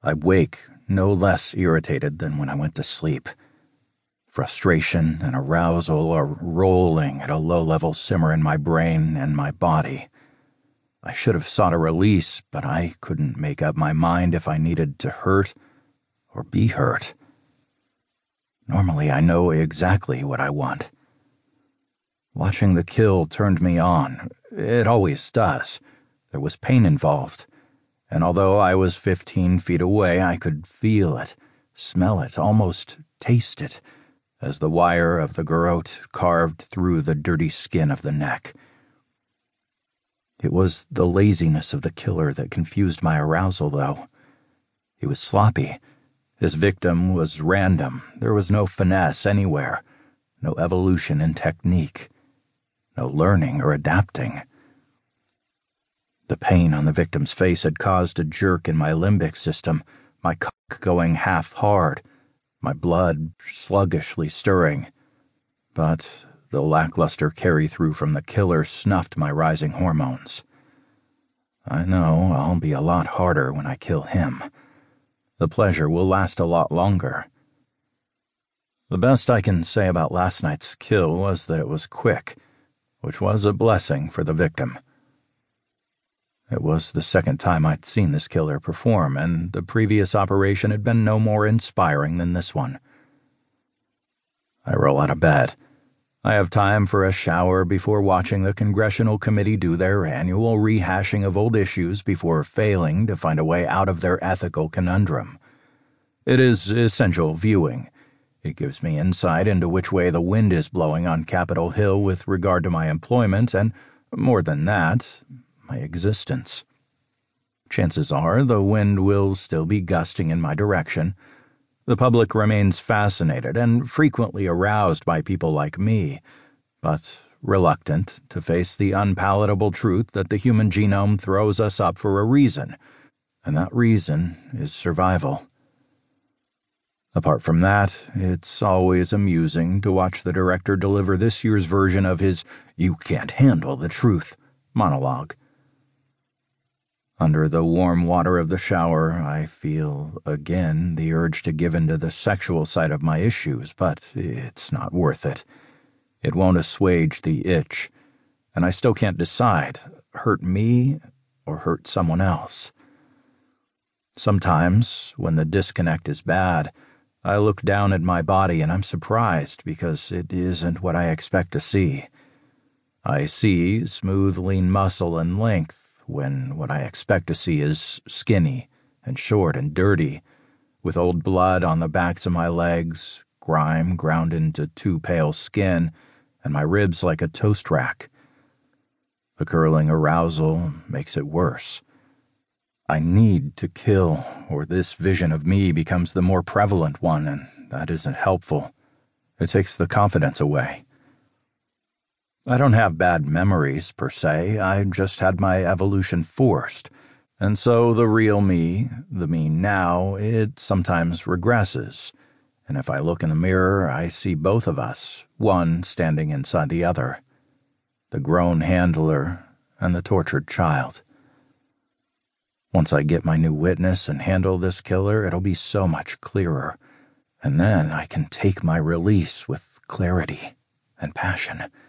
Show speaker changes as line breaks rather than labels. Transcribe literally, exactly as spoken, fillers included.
I wake no less irritated than when I went to sleep. Frustration and arousal are rolling at a low-level simmer in my brain and my body. I should have sought a release, but I couldn't make up my mind if I needed to hurt or be hurt. Normally, I know exactly what I want. Watching the kill turned me on. It always does. There was pain involved, and although I was fifteen feet away, I could feel it, smell it, almost taste it, as the wire of the garrote carved through the dirty skin of the neck. It was the laziness of the killer that confused my arousal, though. He was sloppy. His victim was random. There was no finesse anywhere, no evolution in technique, no learning or adapting. The pain on the victim's face had caused a jerk in my limbic system, my cock going half hard, my blood sluggishly stirring. But the lackluster carry-through from the killer snuffed my rising hormones. I know I'll be a lot harder when I kill him. The pleasure will last a lot longer. The best I can say about last night's kill was that it was quick, which was a blessing for the victim. It was the second time I'd seen this killer perform, and the previous operation had been no more inspiring than this one. I roll out of bed. I have time for a shower before watching the Congressional Committee do their annual rehashing of old issues before failing to find a way out of their ethical conundrum. It is essential viewing. It gives me insight into which way the wind is blowing on Capitol Hill with regard to my employment and, more than that, my existence. Chances are the wind will still be gusting in my direction. The public remains fascinated and frequently aroused by people like me, but reluctant to face the unpalatable truth that the human genome throws us up for a reason, and that reason is survival. Apart from that, it's always amusing to watch the director deliver this year's version of his "you can't handle the truth" monologue. Under the warm water of the shower, I feel, again, the urge to give in to the sexual side of my issues, but it's not worth it. It won't assuage the itch, and I still can't decide, hurt me or hurt someone else. Sometimes, when the disconnect is bad, I look down at my body and I'm surprised because it isn't what I expect to see. I see smooth, lean muscle and length, when what I expect to see is skinny and short and dirty, with old blood on the backs of my legs, grime ground into too pale skin, and my ribs like a toast rack. The curling arousal makes it worse. I need to kill, or this vision of me becomes the more prevalent one, and that isn't helpful. It takes the confidence away. I don't have bad memories, per se. I just had my evolution forced. And so the real me, the me now, it sometimes regresses. And if I look in the mirror, I see both of us, one standing inside the other. The grown handler and the tortured child. Once I get my new witness and handle this killer, it'll be so much clearer. And then I can take my release with clarity and passion.